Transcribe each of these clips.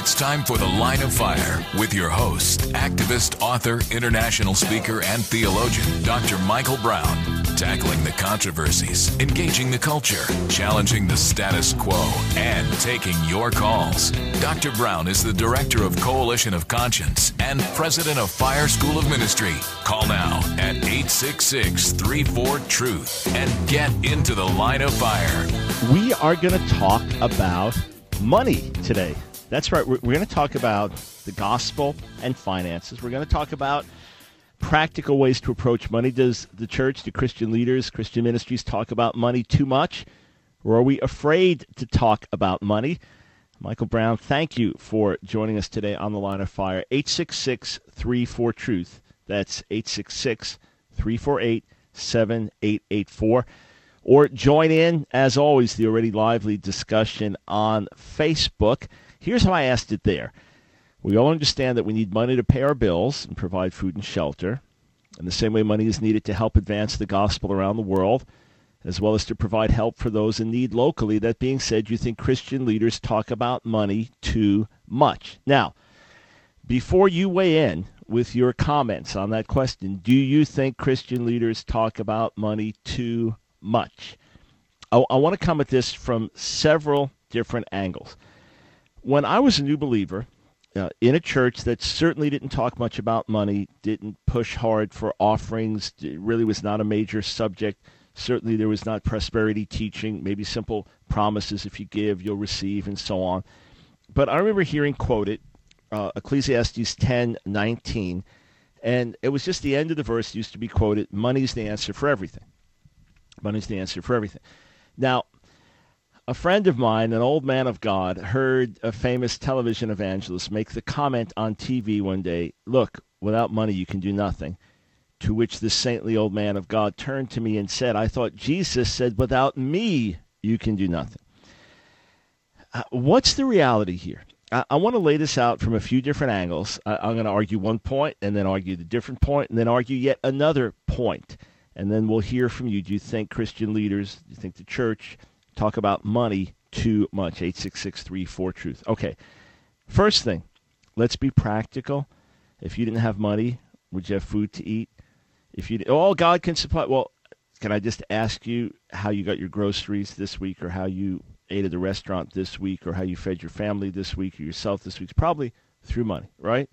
It's time for The Line of Fire with your host, activist, author, international speaker, and theologian, Dr. Michael Brown. Tackling the controversies, engaging the culture, challenging the status quo, and taking your calls. Dr. Brown is the director of Coalition of Conscience and president of Fire School of Ministry. Call now at 866-34-TRUTH and get into the Line of Fire. We are going to talk about money today. That's right. We're going to talk about the gospel and finances. We're going to talk about practical ways to approach money. Does the church, do Christian leaders, Christian ministries talk about money too much? Or are we afraid to talk about money? Michael Brown, thank you for joining us today on The Line of Fire. 866-34-TRUTH. That's 866-348-7884. Or join in, as always, the already lively discussion on Facebook. Here's how I asked it there. We all understand that we need money to pay our bills and provide food and shelter. In the same way, money is needed to help advance the gospel around the world, as well as to provide help for those in need locally. That being said, you think Christian leaders talk about money too much. Now, before you weigh in with your comments on that question, do you think Christian leaders talk about money too much? I want to come at this from several different angles. When I was a new believer, in a church that certainly didn't talk much about money, didn't push hard for offerings, it really was not a major subject. Certainly there was not prosperity teaching, maybe simple promises, if you give, you'll receive, and so on. But I remember hearing quoted Ecclesiastes 10:19, and it was just the end of the verse used to be quoted, money's the answer for everything. Money's the answer for everything. Now, a friend of mine, an old man of God, heard a famous television evangelist make the comment on TV one day, look, without money you can do nothing. To which this saintly old man of God turned to me and said, I thought Jesus said, without me you can do nothing. What's the reality here? I want to lay this out from a few different angles. I'm going to argue one point and then argue the different point and then argue yet another point. And then we'll hear from you. Do you think Christian leaders, do you think the church talk about money too much? 866-34-TRUTH. Okay, first thing, let's be practical. If you didn't have money, would you have food to eat? If you, God can supply. Well, can I just ask you how you got your groceries this week, or how you ate at the restaurant this week, or how you fed your family this week or yourself this week? It's probably through money, right?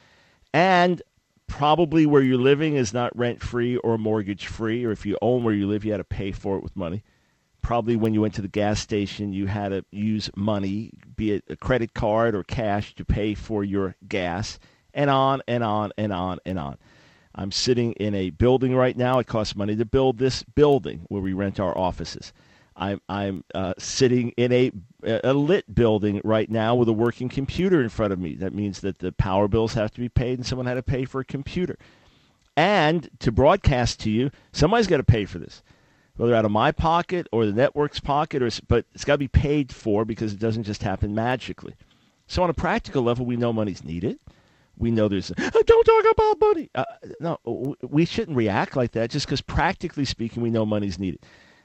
And probably where you're living is not rent-free or mortgage-free, or if you own where you live, you had to pay for it with money. Probably when you went to the gas station, you had to use money, be it a credit card or cash, to pay for your gas, and on and on and on and on. I'm sitting in a building right now. It costs money to build this building where we rent our offices. I'm sitting in a lit building right now with a working computer in front of me. That means that the power bills have to be paid, and someone had to pay for a computer. And to broadcast to you, somebody's got to pay for this, whether out of my pocket or the network's pocket, but it's got to be paid for, because it doesn't just happen magically. So on a practical level, we know money's needed. We know there's, don't talk about money. No, we shouldn't react like that just because practically speaking, we know money's needed.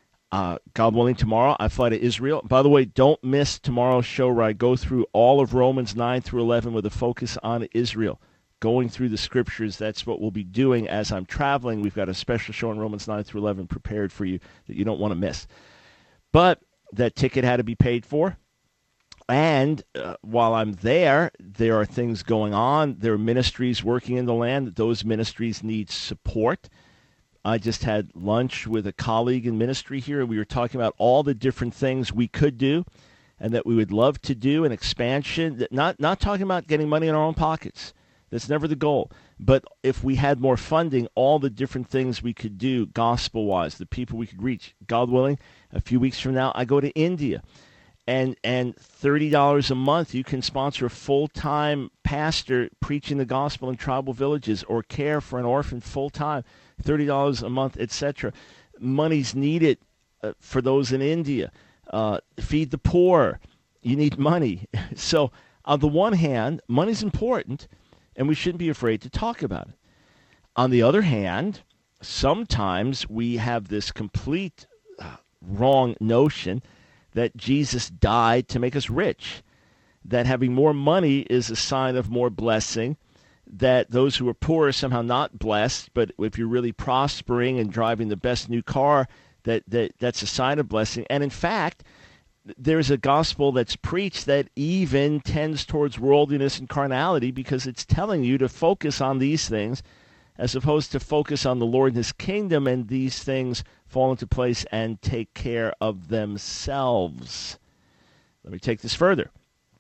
God willing, tomorrow I fly to Israel. By the way, don't miss tomorrow's show where I go through all of Romans 9 through 11 with a focus on Israel. Going through the scriptures, that's what we'll be doing as I'm traveling. We've got a special show on Romans 9 through 11 prepared for you that you don't want to miss. But that ticket had to be paid for. And while I'm there, there are things going on. There are ministries working in the land. Those ministries need support. I just had lunch with a colleague in ministry here, and we were talking about all the different things we could do and that we would love to do, an expansion. Not talking about getting money in our own pockets. That's never the goal. But if we had more funding, all the different things we could do gospel-wise, the people we could reach. God willing, a few weeks from now, I go to India. And $30 a month, you can sponsor a full-time pastor preaching the gospel in tribal villages, or care for an orphan full-time, $30 a month, etc. Money's needed for those in India. Feed the poor. You need money. So on the one hand, money's important, and we shouldn't be afraid to talk about it. On the other hand, sometimes we have this complete wrong notion that Jesus died to make us rich. that having more money is a sign of more blessing, that those who are poor are somehow not blessed, but if you're really prospering and driving the best new car, that's a sign of blessing. And in fact, there's a gospel that's preached that even tends towards worldliness and carnality, because it's telling you to focus on these things as opposed to focus on the Lord and his kingdom, and these things fall into place and take care of themselves. Let me take this further.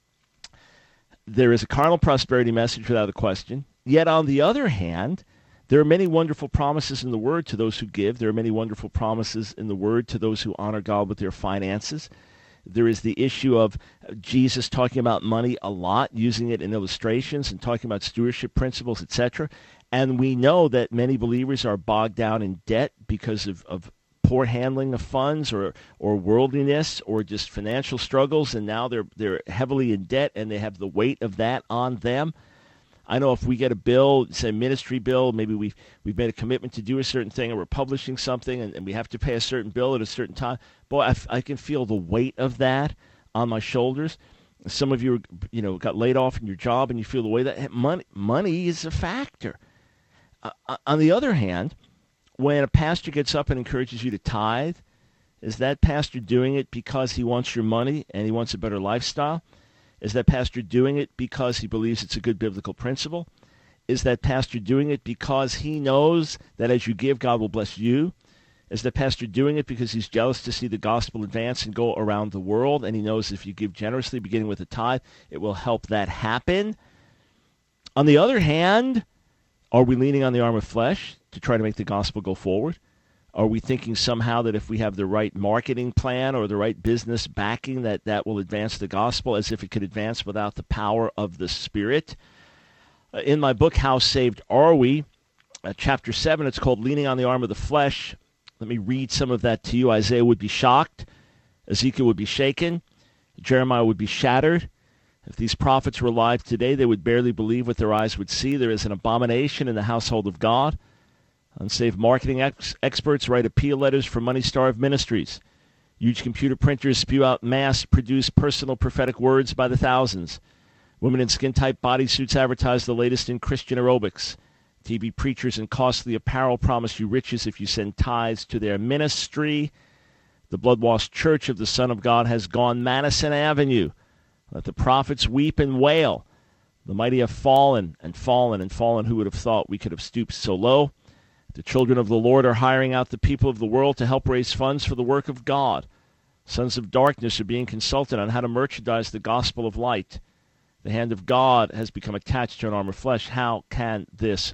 There is a carnal prosperity message without a question. Yet on the other hand, there are many wonderful promises in the Word to those who give. There are many wonderful promises in the Word to those who honor God with their finances. There is the issue of Jesus talking about money a lot, using it in illustrations and talking about stewardship principles, etc. And we know that many believers are bogged down in debt because of poor handling of funds or worldliness or just financial struggles, and now they're heavily in debt and they have the weight of that on them. I know if we get a bill, say a ministry bill, maybe we've made a commitment to do a certain thing, or we're publishing something, and we have to pay a certain bill at a certain time. Boy, I can feel the weight of that on my shoulders. Some of you, got laid off in your job, and you feel the weight of that. Money is a factor. On the other hand, when a pastor gets up and encourages you to tithe, is that pastor doing it because he wants your money and he wants a better lifestyle? Is that pastor doing it because he believes it's a good biblical principle? Is that pastor doing it because he knows that as you give, God will bless you? Is that pastor doing it because he's jealous to see the gospel advance and go around the world, and he knows if you give generously, beginning with a tithe, it will help that happen? On the other hand, are we leaning on the arm of flesh to try to make the gospel go forward? Are we thinking somehow that if we have the right marketing plan or the right business backing, that will advance the gospel, as if it could advance without the power of the Spirit? In my book, How Saved Are We? Chapter 7, it's called Leaning on the Arm of the Flesh. Let me read some of that to you. Isaiah would be shocked. Ezekiel would be shaken. Jeremiah would be shattered. If these prophets were alive today, they would barely believe what their eyes would see. There is an abomination in the household of God. Unsaved marketing experts write appeal letters for money-starved ministries. Huge computer printers spew out mass-produced personal prophetic words by the thousands. Women in skin-tight bodysuits advertise the latest in Christian aerobics. TV preachers in costly apparel promise you riches if you send tithes to their ministry. The blood-washed church of the Son of God has gone Madison Avenue. Let the prophets weep and wail. The mighty have fallen and fallen and fallen. Who would have thought we could have stooped so low? The children of the Lord are hiring out the people of the world to help raise funds for the work of God. Sons of darkness are being consulted on how to merchandise the gospel of light. The hand of God has become attached to an arm of flesh. How can this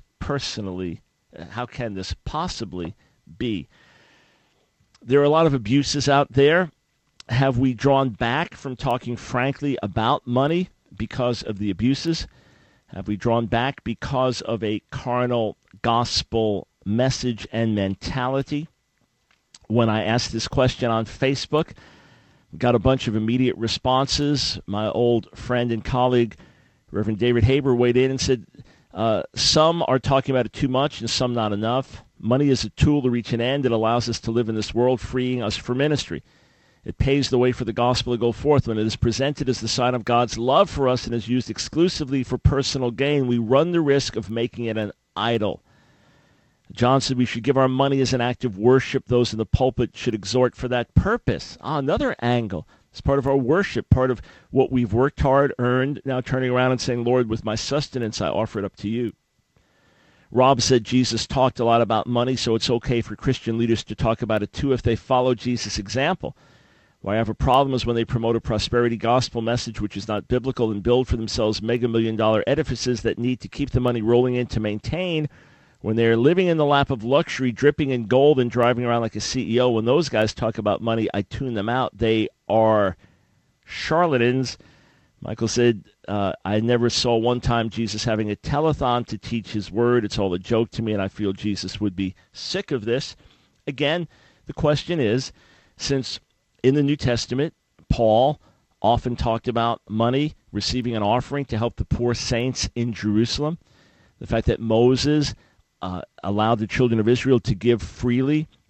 possibly be? There are a lot of abuses out there. Have we drawn back from talking frankly about money because of the abuses? Have we drawn back because of a carnal gospel message and mentality? When I asked this question on Facebook, got a bunch of immediate responses. My old friend and colleague, Reverend David Haber, weighed in and said, some are talking about it too much and some not enough. Money is a tool to reach an end. It allows us to live in this world, freeing us for ministry. It paves the way for the gospel to go forth. When it is presented as the sign of God's love for us and is used exclusively for personal gain, we run the risk of making it an idol. John said we should give our money as an act of worship. Those in the pulpit should exhort for that purpose. Another angle. It's part of our worship, part of what we've worked hard, earned, now turning around and saying, Lord, with my sustenance, I offer it up to you. Rob said Jesus talked a lot about money, so it's okay for Christian leaders to talk about it too if they follow Jesus' example. Why I have a problem is when they promote a prosperity gospel message which is not biblical and build for themselves mega-million-dollar edifices that need to keep the money rolling in to maintain. When they're living in the lap of luxury, dripping in gold and driving around like a CEO, when those guys talk about money, I tune them out. They are charlatans. Michael said, I never saw one time Jesus having a telethon to teach his word. It's all a joke to me, and I feel Jesus would be sick of this. Again, the question is, since in the New Testament, Paul often talked about money, receiving an offering to help the poor saints in Jerusalem, the fact that Moses allowed the children of Israel to give freely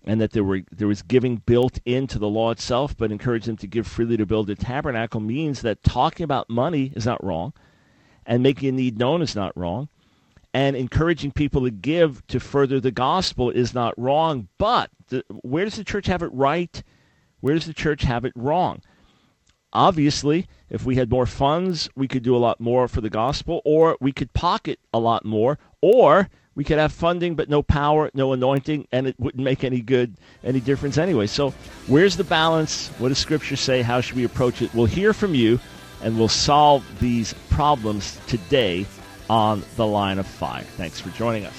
and that there was giving built into the law itself, but encouraged them to give freely to build a tabernacle, means that talking about money is not wrong, and making a need known is not wrong, and encouraging people to give to further the gospel is not wrong. But where does the church have it right? Where does the church have it wrong? Obviously, if we had more funds, we could do a lot more for the gospel, or we could pocket a lot more, or we could have funding but no power, no anointing, and it wouldn't make any difference anyway. So where's the balance? What does Scripture say? How should we approach it? We'll hear from you, and we'll solve these problems today on The Line of Fire. Thanks for joining us.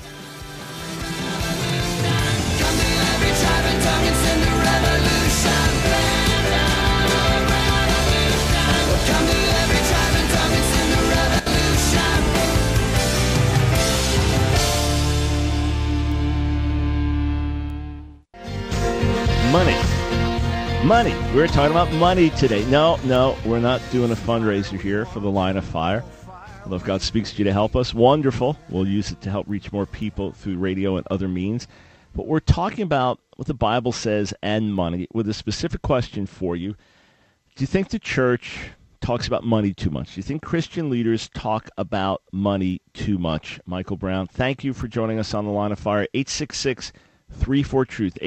Money. We're talking about money today. No, we're not doing a fundraiser here for The Line of Fire. Although if God speaks to you to help us, wonderful. We'll use it to help reach more people through radio and other means. But we're talking about what the Bible says and money with a specific question for you. Do you think the church talks about money too much? Do you think Christian leaders talk about money too much? Michael Brown, thank you for joining us on The Line of Fire. 866-34-TRUTH,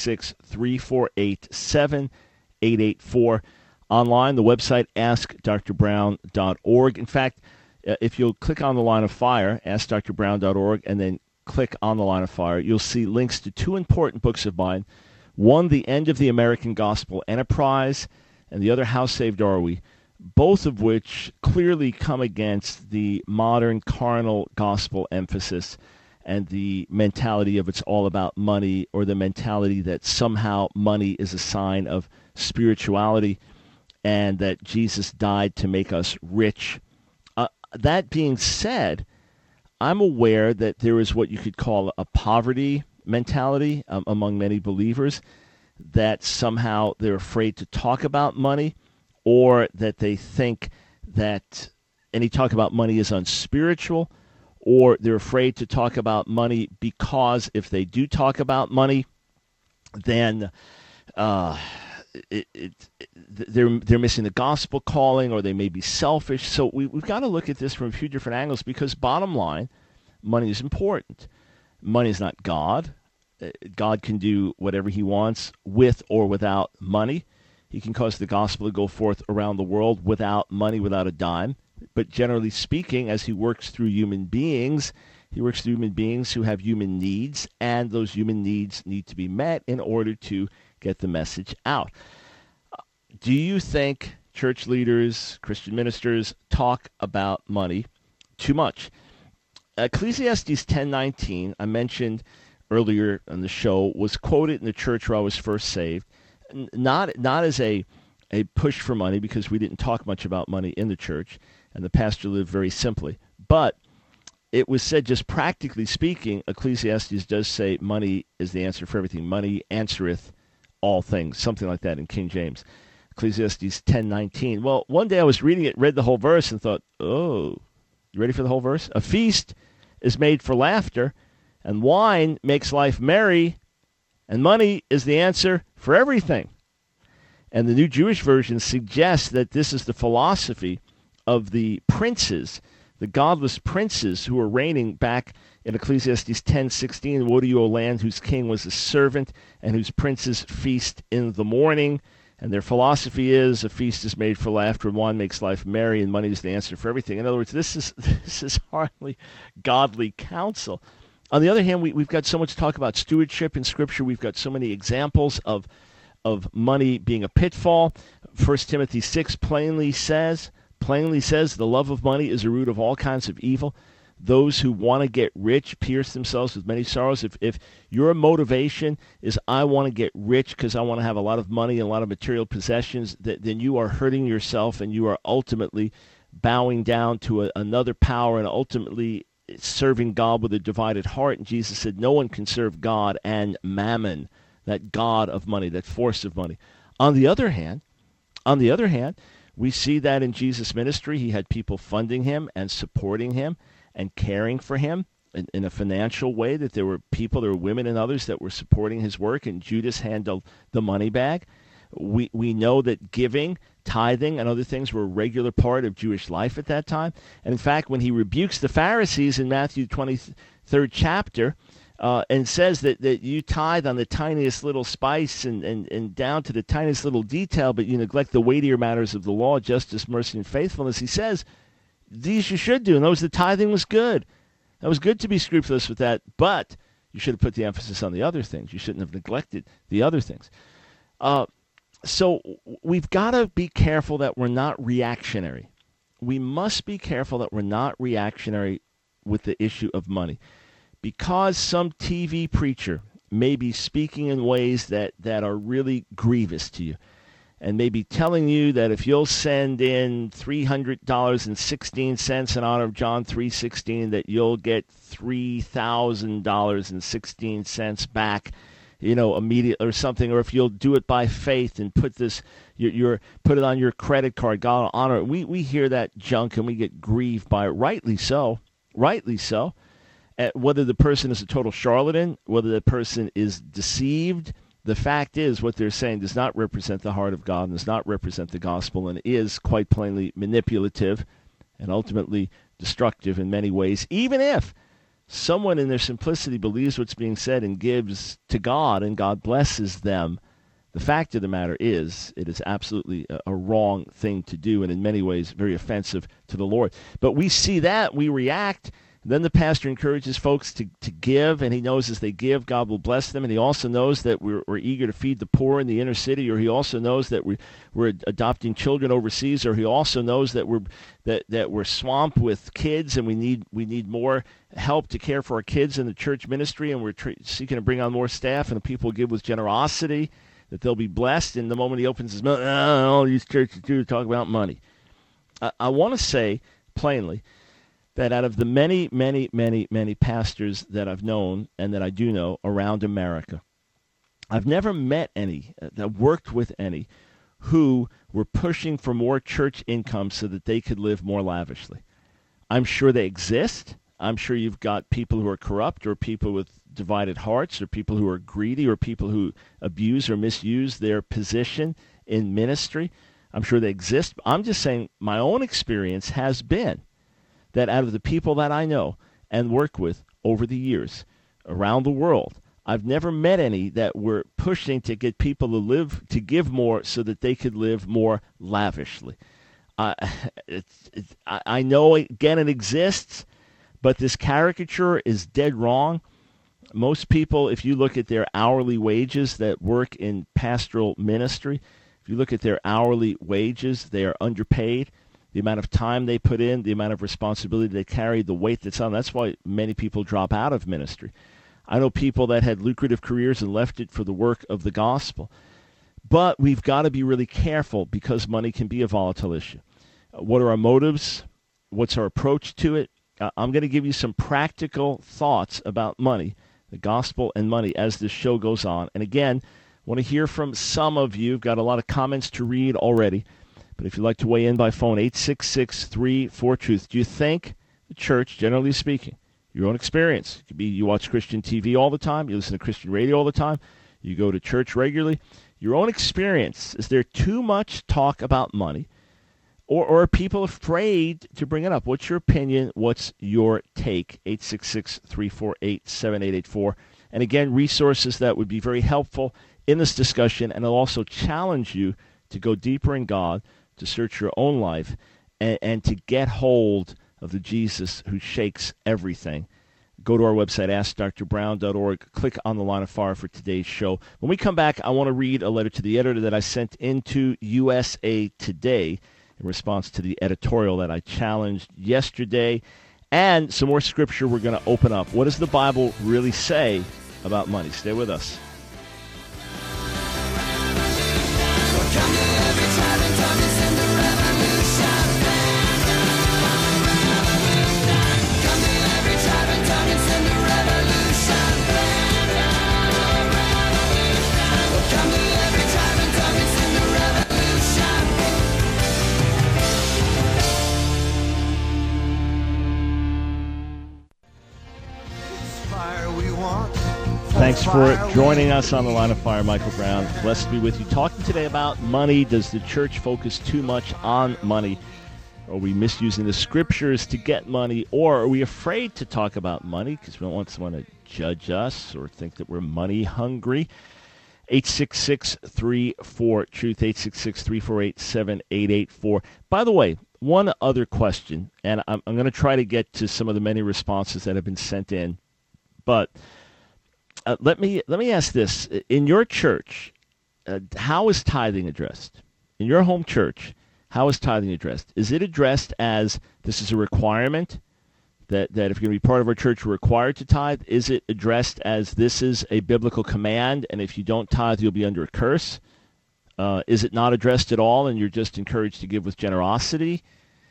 866-348-7884. Online, the website, askdrbrown.org. In fact, if you'll click on The Line of Fire, askdrbrown.org, and then click on The Line of Fire, you'll see links to two important books of mine. One, The End of the American Gospel Enterprise, and the other, How Saved Are We? Both of which clearly come against the modern carnal gospel emphasis and the mentality of it's all about money, or the mentality that somehow money is a sign of spirituality and that Jesus died to make us rich. That being said, I'm aware that there is what you could call a poverty mentality among many believers, that somehow they're afraid to talk about money, or that they think that any talk about money is unspiritual, or they're afraid to talk about money because if they do talk about money, then they're missing the gospel calling, or they may be selfish. So we've got to look at this from a few different angles, because bottom line, money is important. Money is not God. God can do whatever he wants with or without money. He can cause the gospel to go forth around the world without money, without a dime. But generally speaking, as he works through human beings, he works through human beings who have human needs, and those human needs need to be met in order to get the message out. Do you think church leaders, Christian ministers, talk about money too much? Ecclesiastes 10:19, I mentioned earlier on the show, was quoted in the church where I was first saved. Not as a push for money, because we didn't talk much about money in the church, and the pastor lived very simply. But it was said, just practically speaking, Ecclesiastes does say money is the answer for everything. Money answereth all things, something like that in King James. Ecclesiastes 10:19. Well, one day I was reading it, read the whole verse, and thought, oh, you ready for the whole verse? A feast is made for laughter, and wine makes life merry, and money is the answer for everything. And the New Jewish Version suggests that this is the philosophy of the princes, the godless princes who were reigning back in Ecclesiastes 10:16. Woe to you, O land, whose king was a servant, and whose princes feast in the morning. And their philosophy is, a feast is made for laughter, and wine makes life merry, and money is the answer for everything. In other words, this is hardly godly counsel. On the other hand, we've got so much talk about stewardship in Scripture. We've got so many examples of money being a pitfall. 1 Timothy 6 plainly says, the love of money is a root of all kinds of evil. Those who want to get rich pierce themselves with many sorrows. If your motivation is, I want to get rich because I want to have a lot of money and a lot of material possessions, then you are hurting yourself, and you are ultimately bowing down to another power, and ultimately serving God with a divided heart. And Jesus said no one can serve God and mammon, that god of money, that force of money. On the other hand, we see that in Jesus' ministry, he had people funding him and supporting him and caring for him in a financial way, that there were women and others that were supporting his work, and Judas handled the money bag. We know that giving, tithing, and other things were a regular part of Jewish life at that time. And in fact, when he rebukes the Pharisees in Matthew 23rd chapter, and says that you tithe on the tiniest little spice and down to the tiniest little detail, but you neglect the weightier matters of the law, justice, mercy, and faithfulness, he says, these you should do. And those, the tithing was good. That was good to be scrupulous with that, but you should have put the emphasis on the other things. You shouldn't have neglected the other things. So we've got to be careful that we're not reactionary. We must be careful that we're not reactionary with the issue of money. Because some TV preacher may be speaking in ways that are really grievous to you, and may be telling you that if you'll send in $300.16 in honor of John 3:16, that you'll get $3,000.16 back, immediately or something, or if you'll do it by faith and put this, put it on your credit card, God will honor it. We hear that junk and we get grieved by it, rightly so. Whether the person is a total charlatan, whether the person is deceived, the fact is what they're saying does not represent the heart of God and does not represent the gospel, and is quite plainly manipulative and ultimately destructive in many ways, even if someone in their simplicity believes what's being said and gives to God and God blesses them. The fact of the matter is, it is absolutely a wrong thing to do, and in many ways very offensive to the Lord. But we see that, we react. Then the pastor encourages folks to give, and he knows as they give, God will bless them. And he also knows that we're eager to feed the poor in the inner city, or he also knows that we're adopting children overseas, or he also knows that we're swamped with kids, and we need more help to care for our kids in the church ministry, and we're seeking to bring on more staff, and people give with generosity, that they'll be blessed. And the moment he opens his mouth, all these churches do talk about money. I want to say plainly that out of the many, many, many, many pastors that I've known and that I do know around America, I've never met any, that worked with any, who were pushing for more church income so that they could live more lavishly. I'm sure they exist. I'm sure you've got people who are corrupt, or people with divided hearts, or people who are greedy, or people who abuse or misuse their position in ministry. I'm sure they exist. I'm just saying my own experience has been that out of the people that I know and work with over the years around the world, I've never met any that were pushing to get people to give more so that they could live more lavishly. I know, again, it exists, but this caricature is dead wrong. Most people, if you look at their hourly wages that work in pastoral ministry, if you look at their hourly wages, they are underpaid. The amount of time they put in, the amount of responsibility they carry, the weight that's on. That's why many people drop out of ministry. I know people that had lucrative careers and left it for the work of the gospel. But we've got to be really careful, because money can be a volatile issue. What are our motives? What's our approach to it? I'm going to give you some practical thoughts about money, the gospel and money, as this show goes on. And again, I want to hear from some of you. I've got a lot of comments to read already. But if you'd like to weigh in by phone, 866-34-TRUTH. Do you think the church, generally speaking, your own experience, it could be you watch Christian TV all the time, you listen to Christian radio all the time, you go to church regularly, your own experience, is there too much talk about money? Or are people afraid to bring it up? What's your opinion? What's your take? 866-348-7884. And again, resources that would be very helpful in this discussion, and I'll also challenge you to go deeper in God, to search your own life, and to get hold of the Jesus who shakes everything. Go to our website, AskDrBrown.org. Click on the line of fire for today's show. When we come back, I want to read a letter to the editor that I sent into USA Today in response to the editorial that I challenged yesterday, and some more scripture we're going to open up. What does the Bible really say about money? Stay with us. Thanks for joining us on The Line of Fire. Michael Brown, blessed to be with you. Talking today about money. Does the church focus too much on money? Are we misusing the scriptures to get money? Or are we afraid to talk about money because we don't want someone to judge us or think that we're money hungry? 866-34-TRUTH, 866-348-7884. By the way, one other question, and I'm going to try to get to some of the many responses that have been sent in, but let me ask this. In your church, how is tithing addressed? In your home church, how is tithing addressed? Is it addressed as this is a requirement, that if you're going to be part of our church, you're required to tithe? Is it addressed as this is a biblical command, and if you don't tithe, you'll be under a curse? Is it not addressed at all, and you're just encouraged to give with generosity?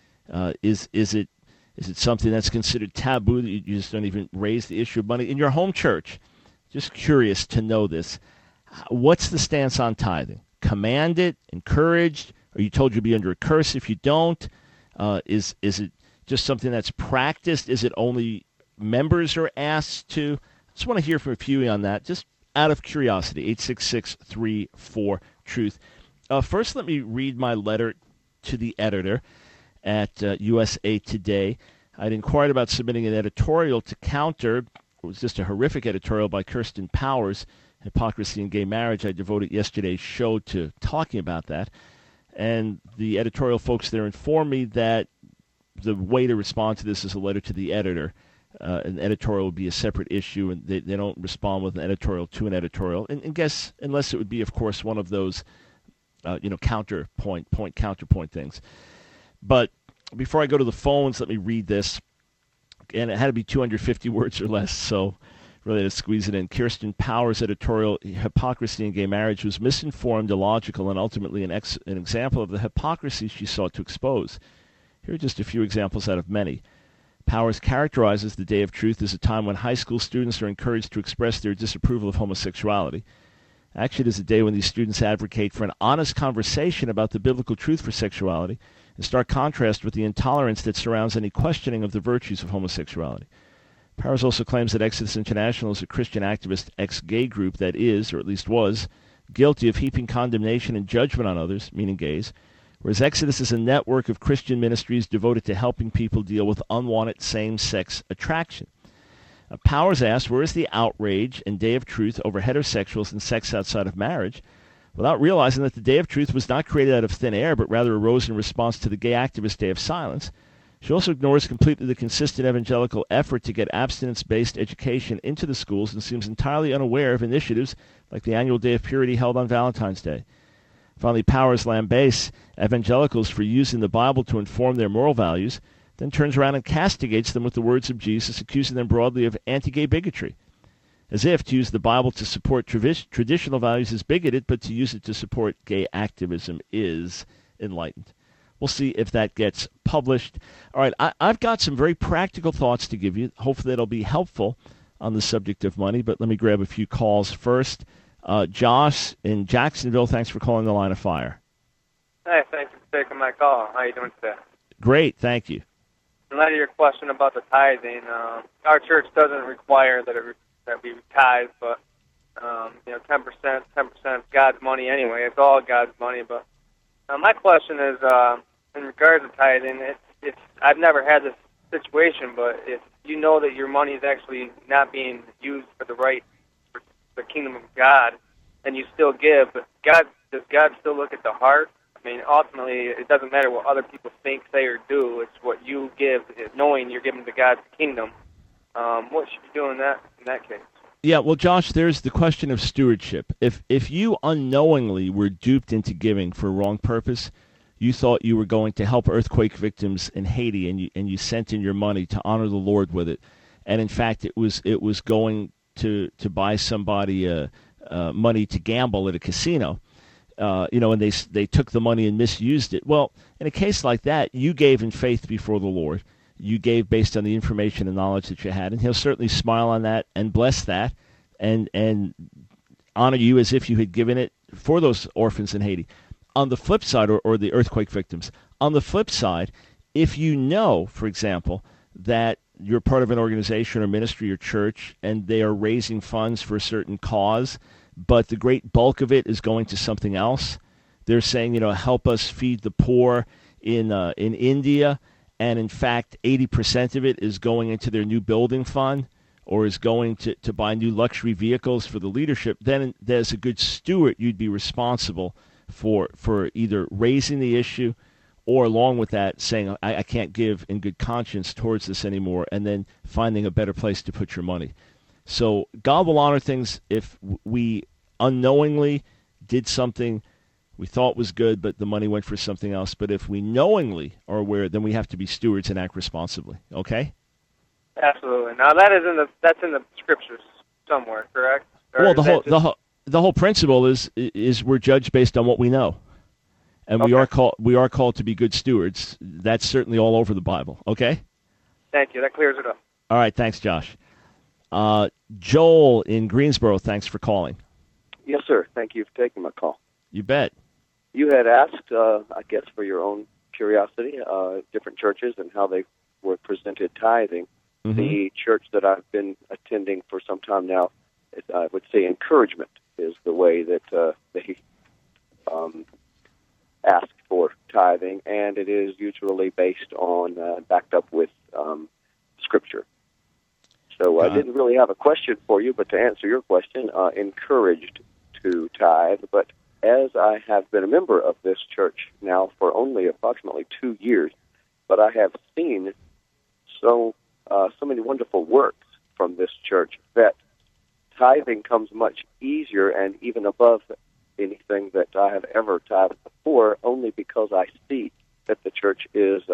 Is it something that's considered taboo that you just don't even raise the issue of money? In your home church, just curious to know this. What's the stance on tithing? Commanded, encouraged? Are you told you'll be under a curse if you don't? Is it just something that's practiced? Is it only members are asked to? I just want to hear from a few on that, just out of curiosity. 866-34-TRUTH. First, let me read my letter to the editor at USA Today. I'd inquired about submitting an editorial to counter. It was just a horrific editorial by Kirsten Powers, Hypocrisy in Gay Marriage. I devoted yesterday's show to talking about that. And the editorial folks there informed me that the way to respond to this is a letter to the editor. An editorial would be a separate issue, and they don't respond with an editorial to an editorial. And guess, unless it would be, of course, one of those, counterpoint things. But before I go to the phones, let me read this. And it had to be 250 words or less, so really had to squeeze it in. Kirsten Powers' editorial, Hypocrisy in Gay Marriage, was misinformed, illogical, and ultimately an example of the hypocrisy she sought to expose. Here are just a few examples out of many. Powers characterizes the Day of Truth as a time when high school students are encouraged to express their disapproval of homosexuality. Actually, it is a day when these students advocate for an honest conversation about the biblical truth for sexuality, in stark contrast with the intolerance that surrounds any questioning of the virtues of homosexuality. Powers also claims that Exodus International is a Christian activist ex-gay group that is, or at least was, guilty of heaping condemnation and judgment on others, meaning gays, whereas Exodus is a network of Christian ministries devoted to helping people deal with unwanted same-sex attraction. Powers asked, where is the outrage and Day of Truth over heterosexuals and sex outside of marriage, without realizing that the Day of Truth was not created out of thin air, but rather arose in response to the gay activist Day of Silence. She also ignores completely the consistent evangelical effort to get abstinence-based education into the schools and seems entirely unaware of initiatives like the annual Day of Purity held on Valentine's Day. Finally, Powers lambasts evangelicals for using the Bible to inform their moral values, then turns around and castigates them with the words of Jesus, accusing them broadly of anti-gay bigotry. As if to use the Bible to support traditional values is bigoted, but to use it to support gay activism is enlightened. We'll see if that gets published. All right, I've got some very practical thoughts to give you. Hopefully that'll be helpful on the subject of money, but let me grab a few calls first. Josh in Jacksonville, thanks for calling The Line of Fire. Hey, thanks for taking my call. How are you doing today? Great, thank you. In light of your question about the tithing, our church doesn't require that we tithe, but 10% of God's money anyway. It's all God's money. But my question is, in regards to tithing, I've never had this situation, but if you know that your money is actually not being used for the kingdom of God, and you still give, but does God still look at the heart? I mean, ultimately, it doesn't matter what other people think, say, or do. It's what you give, knowing you're giving to God's kingdom. What should you do in that case? Yeah, well, Josh, there's the question of stewardship. If you unknowingly were duped into giving for a wrong purpose, you thought you were going to help earthquake victims in Haiti, and you sent in your money to honor the Lord with it, and in fact, it was going to buy somebody money to gamble at a casino, and they took the money and misused it. Well, in a case like that, you gave in faith before the Lord. You gave based on the information and knowledge that you had, and He'll certainly smile on that and bless that, and honor you as if you had given it for those orphans in Haiti. On the flip side, or the earthquake victims, on the flip side, if you know, for example, that you're part of an organization or ministry or church, and they are raising funds for a certain cause, but the great bulk of it is going to something else. They're saying, help us feed the poor in India, and in fact, 80% of it is going into their new building fund or is going to buy new luxury vehicles for the leadership. Then, as a good steward, you'd be responsible for either raising the issue or, along with that, saying, I can't give in good conscience towards this anymore, and then finding a better place to put your money. So God will honor things if we unknowingly did something we thought was good, but the money went for something else. But if we knowingly are aware, then we have to be stewards and act responsibly. Okay? Absolutely. Now that's in the scriptures somewhere, correct? Or well, the whole principle is we're judged based on what we know, and we are called to be good stewards. That's certainly all over the Bible. Okay? Thank you. That clears it up. All right. Thanks, Josh. Joel in Greensboro, thanks for calling. Yes, sir. Thank you for taking my call. You bet. You had asked, I guess, for your own curiosity, different churches and how they were presented tithing. Mm-hmm. The church that I've been attending for some time now, I would say encouragement is the way that they ask for tithing, and it is usually based on, backed up with Scripture. So I didn't really have a question for you, but to answer your question, encouraged to tithe, but as I have been a member of this church now for only approximately 2 years, but I have seen so many wonderful works from this church that tithing comes much easier and even above anything that I have ever tithed before, only because I see that the church is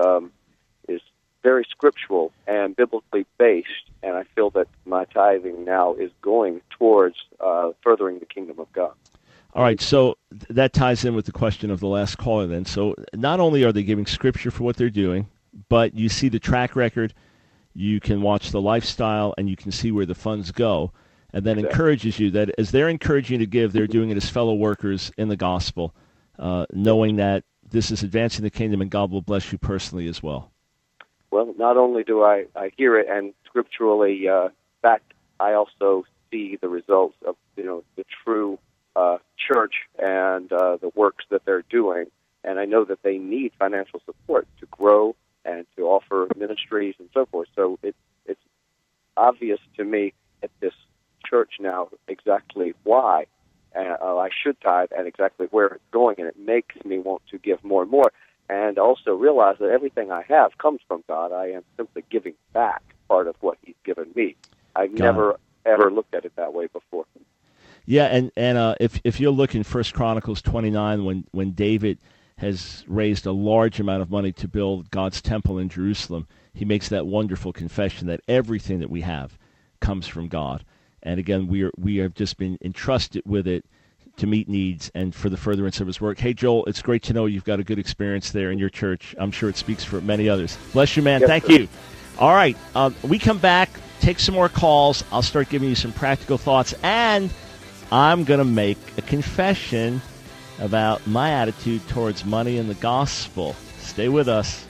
very scriptural and biblically based, and I feel that my tithing now is going towards furthering the kingdom of God. All right, so that ties in with the question of the last caller then. So not only are they giving scripture for what they're doing, but you see the track record, you can watch the lifestyle, and you can see where the funds go, and that encourages you that as they're encouraging you to give, they're doing it as fellow workers in the gospel, knowing that this is advancing the kingdom and God will bless you personally as well. Well, not only do I hear it and scripturally backed, I also see the results of the true church and the works that they're doing, and I know that they need financial support to grow and to offer ministries and so forth. So it's obvious to me at this church now exactly why I should tithe and exactly where it's going, and it makes me want to give more and more, and also realize that everything I have comes from God. I am simply giving back part of what He's given me. I've never, ever looked at it that way before. Yeah, and if you'll look in 1 Chronicles 29, when David has raised a large amount of money to build God's temple in Jerusalem, he makes that wonderful confession that everything that we have comes from God. And again, we have just been entrusted with it to meet needs and for the furtherance of His work. Hey, Joel, it's great to know you've got a good experience there in your church. I'm sure it speaks for many others. Bless you, man. Yes, Thank sir. you. All right, we come back, take some more calls. I'll start giving you some practical thoughts, and I'm going to make a confession about my attitude towards money and the gospel. Stay with us.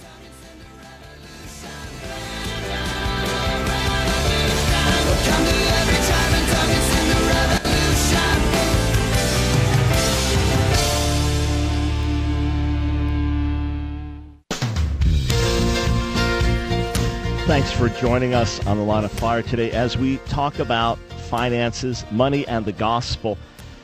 Thanks for joining us on The Line of Fire today as we talk about finances, money, and the gospel.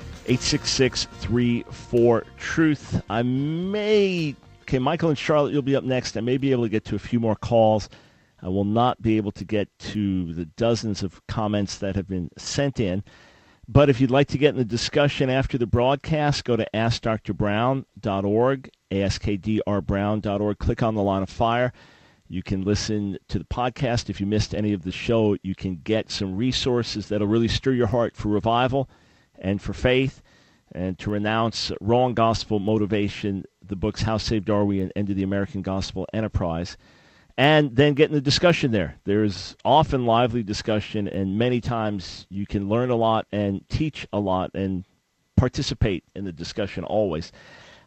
866-34-TRUTH. Michael and Charlotte, you'll be up next. I may be able to get to a few more calls. I will not be able to get to the dozens of comments that have been sent in. But if you'd like to get in the discussion after the broadcast, go to AskDrBrown.org, AskDrBrown.org. Click on The Line of Fire. You can listen to the podcast. If you missed any of the show, you can get some resources that'll really stir your heart for revival and for faith and to renounce wrong gospel motivation, the books How Saved Are We and End of the American Gospel Enterprise, and then get in the discussion there. There's often lively discussion, and many times you can learn a lot and teach a lot and participate in the discussion always.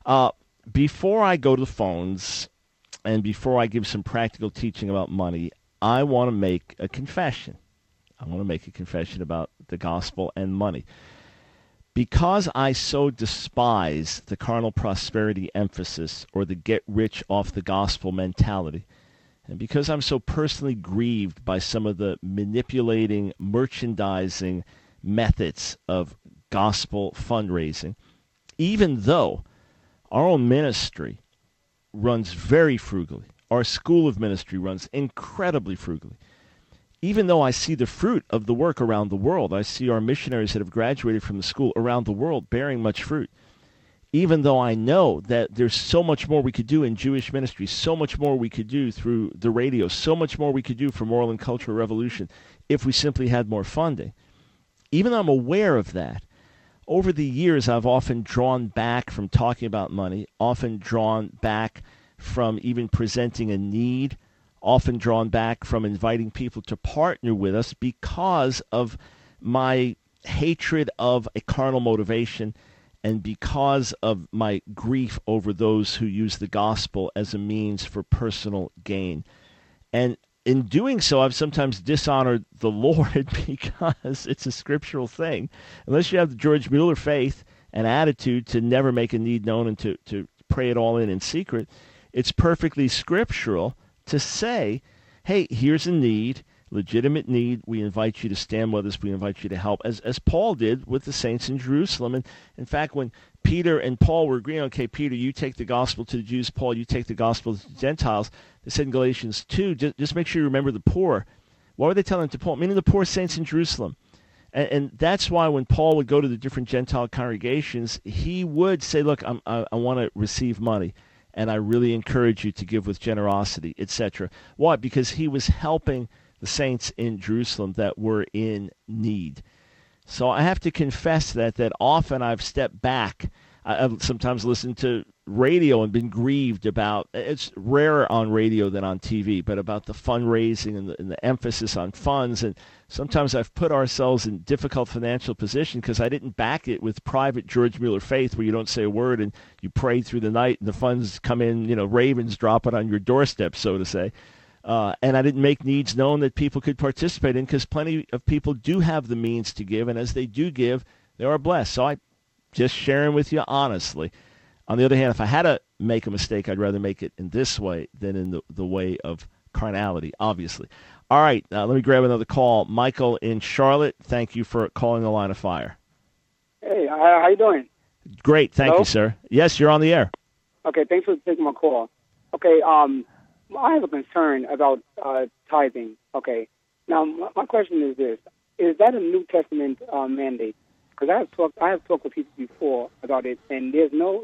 Before I go to the phones, and before I give some practical teaching about money, I want to make a confession. I want to make a confession about the gospel and money. Because I so despise the carnal prosperity emphasis or the get rich off the gospel mentality, and because I'm so personally grieved by some of the manipulating, merchandising methods of gospel fundraising, even though our own ministry runs very frugally, our school of ministry runs incredibly frugally, even though I see the fruit of the work around the world, I see our missionaries that have graduated from the school around the world bearing much fruit, even though I know that there's so much more we could do in Jewish ministry, so much more we could do through the radio, so much more we could do for moral and cultural revolution if we simply had more funding. Even though I'm aware of that, over the years I've often drawn back from talking about money, often drawn back from even presenting a need, often drawn back from inviting people to partner with us because of my hatred of a carnal motivation and because of my grief over those who use the gospel as a means for personal gain. And in doing so, I've sometimes dishonored the Lord because it's a scriptural thing. Unless you have the George Mueller faith and attitude to never make a need known and to pray it all in secret, it's perfectly scriptural to say, hey, here's a need, legitimate need. We invite you to stand with us. We invite you to help, as Paul did with the saints in Jerusalem. And in fact, when Peter and Paul were agreeing, okay, Peter, you take the gospel to the Jews, Paul, you take the gospel to the Gentiles, they said in Galatians 2, just make sure you remember the poor. Why were they telling to Paul? Meaning the poor saints in Jerusalem. And that's why when Paul would go to the different Gentile congregations, he would say, look, I want to receive money. And I really encourage you to give with generosity, etc. Why? Because he was helping the saints in Jerusalem that were in need. So I have to confess that often I've stepped back. I've sometimes listened to radio and been grieved about, it's rarer on radio than on TV, but about the fundraising and the emphasis on funds. And sometimes I've put ourselves in difficult financial position because I didn't back it with private George Mueller faith where you don't say a word and you pray through the night and the funds come in, ravens drop it on your doorstep, so to say. And I didn't make needs known that people could participate in because plenty of people do have the means to give, and as they do give, they are blessed. So I just sharing with you honestly. On the other hand, if I had to make a mistake, I'd rather make it in this way than in the way of carnality, obviously. All right, let me grab another call. Michael in Charlotte, thank you for calling the Line of Fire. Hey, how you doing? Great, thank you, sir. Yes, you're on the air. Okay, thanks for taking my call. Okay, I have a concern about tithing. Okay, now my question is this: is that a New Testament mandate? Because I have talked with people before about it, and there's no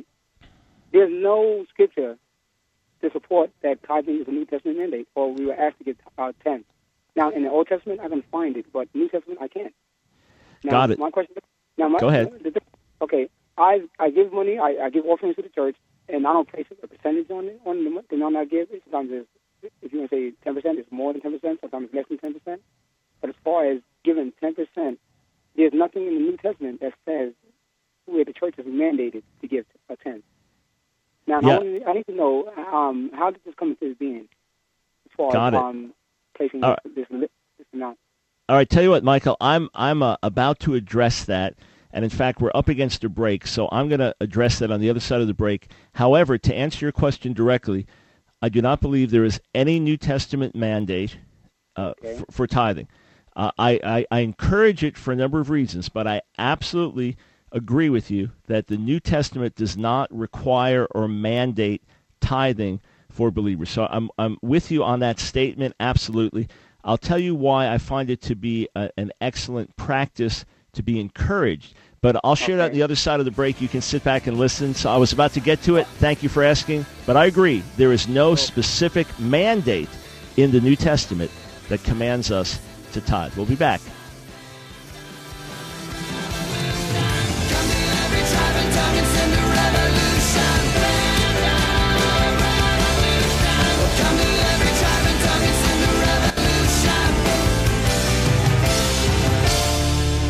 scripture to support that tithing is a New Testament mandate, or we were asked to give 10. Now, in the Old Testament, I can find it, but New Testament, I can't. Now, got it. My question. Go ahead. Okay, I give money, I give offerings to the church, and I don't place a percentage on the amount I give. Sometimes if you want to say 10%, it's more than 10%. Sometimes it's less than 10%. But as far as giving 10%, there's nothing in the New Testament that says where the church is mandated to give a 10. Now, yeah. I need to know how did this come into being as far as placing this amount. All right, tell you what, Michael, I'm about to address that, and in fact, we're up against a break, so I'm going to address that on the other side of the break. However, to answer your question directly, I do not believe there is any New Testament mandate for tithing. I encourage it for a number of reasons, but I absolutely agree with you that the New Testament does not require or mandate tithing for believers. So I'm with you on that statement, absolutely. I'll tell you why I find it to be an excellent practice to be encouraged. But I'll share that on the other side of the break. You can sit back and listen. So I was about to get to it. Thank you for asking. But I agree. There is no specific mandate in the New Testament that commands us to tithe. We'll be back.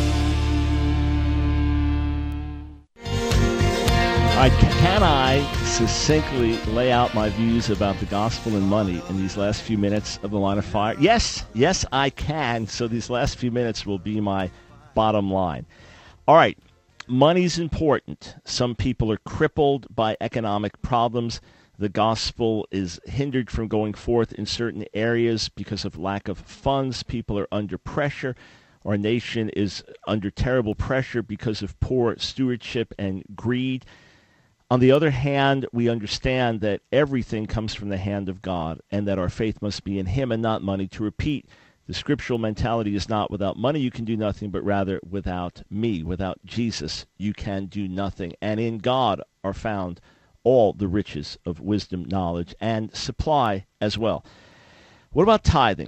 All right, can I succinctly lay out my views about the gospel and money in these last few minutes of the Line of Fire? Yes, I can. So these last few minutes will be my bottom line. All right, money's important. Some people are crippled by economic problems. The gospel is hindered from going forth in certain areas because of lack of funds. People are under pressure. Our nation is under terrible pressure because of poor stewardship and greed. On the other hand, we understand that everything comes from the hand of God and that our faith must be in Him and not money. To repeat, the scriptural mentality is not without money you can do nothing, but rather without me, without Jesus, you can do nothing. And in God are found all the riches of wisdom, knowledge, and supply as well. What about tithing?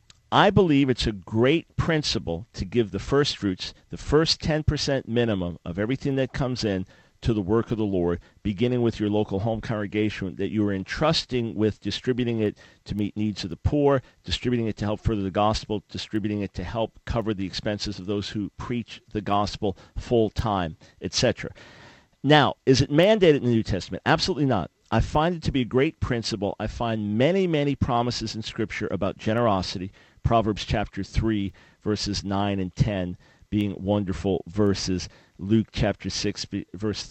I believe it's a great principle to give the first fruits, the first 10% minimum of everything that comes in to the work of the Lord, beginning with your local home congregation, that you are entrusting with distributing it to meet needs of the poor, distributing it to help further the gospel, distributing it to help cover the expenses of those who preach the gospel full time, etc. Now, is it mandated in the New Testament? Absolutely not. I find it to be a great principle. I find many, many promises in Scripture about generosity. Proverbs chapter 3, verses 9 and 10 being wonderful verses. Luke chapter 6, verse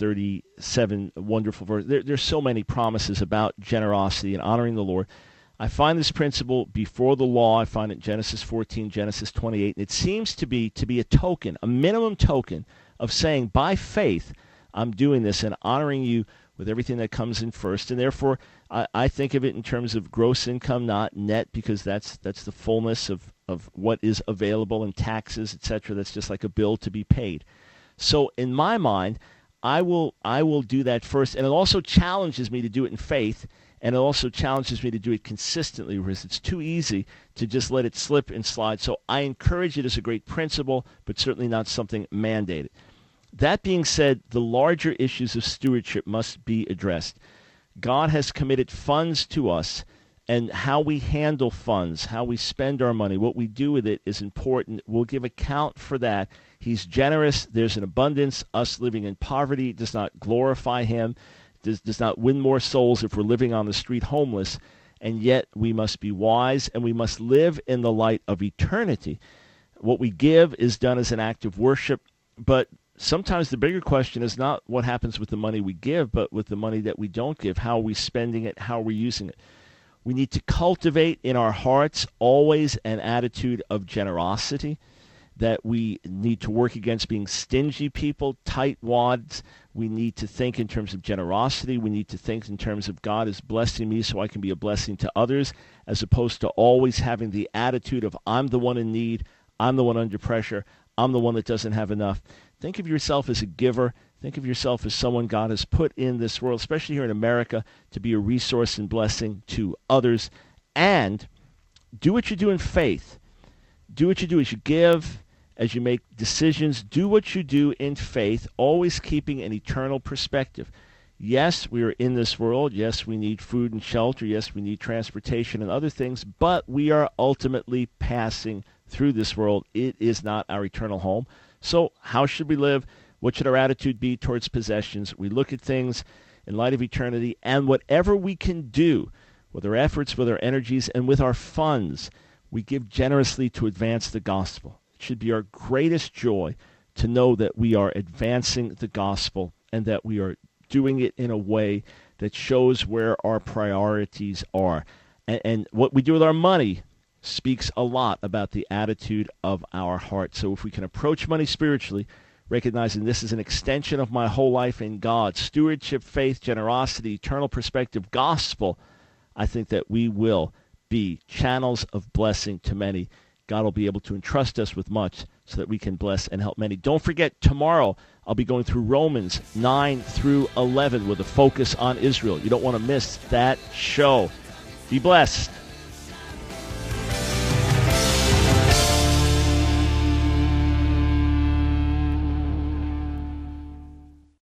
37, wonderful verse. There's so many promises about generosity and honoring the Lord. I find this principle before the law. I find it in Genesis 14, Genesis 28. And it seems to be a token, a minimum token of saying, by faith, I'm doing this and honoring you with everything that comes in first. And therefore, I think of it in terms of gross income, not net, because that's the fullness of what is available in taxes, etc. That's just like a bill to be paid. So in my mind, I will do that first. And it also challenges me to do it in faith, and it also challenges me to do it consistently, whereas it's too easy to just let it slip and slide. So I encourage it as a great principle, but certainly not something mandated. That being said, the larger issues of stewardship must be addressed. God has committed funds to us, and how we handle funds, how we spend our money, what we do with it is important. We'll give account for that. He's generous. There's an abundance. Us living in poverty does not glorify Him, does not win more souls if we're living on the street homeless, and yet we must be wise, and we must live in the light of eternity. What we give is done as an act of worship, but sometimes the bigger question is not what happens with the money we give, but with the money that we don't give. How are we spending it? How are we using it? We need to cultivate in our hearts always an attitude of generosity, that we need to work against being stingy people, tightwads. We need to think in terms of generosity. We need to think in terms of God is blessing me so I can be a blessing to others, as opposed to always having the attitude of I'm the one in need, I'm the one under pressure, I'm the one that doesn't have enough. Think of yourself as a giver. Think of yourself as someone God has put in this world, especially here in America, to be a resource and blessing to others. And do what you do in faith. Do what you do as you give, as you make decisions. Do what you do in faith, always keeping an eternal perspective. Yes, we are in this world. Yes, we need food and shelter. Yes, we need transportation and other things. But we are ultimately passing through this world. It is not our eternal home. So how should we live? What should our attitude be towards possessions? We look at things in light of eternity, and whatever we can do with our efforts, with our energies, and with our funds, we give generously to advance the gospel. It should be our greatest joy to know that we are advancing the gospel and that we are doing it in a way that shows where our priorities are. And what we do with our money speaks a lot about the attitude of our heart. So if we can approach money spiritually, recognizing this is an extension of my whole life in God, stewardship, faith, generosity, eternal perspective, gospel, I think that we will be channels of blessing to many. God will be able to entrust us with much so that we can bless and help many. Don't forget, tomorrow I'll be going through Romans 9 through 11 with a focus on Israel. You don't want to miss that show. Be blessed.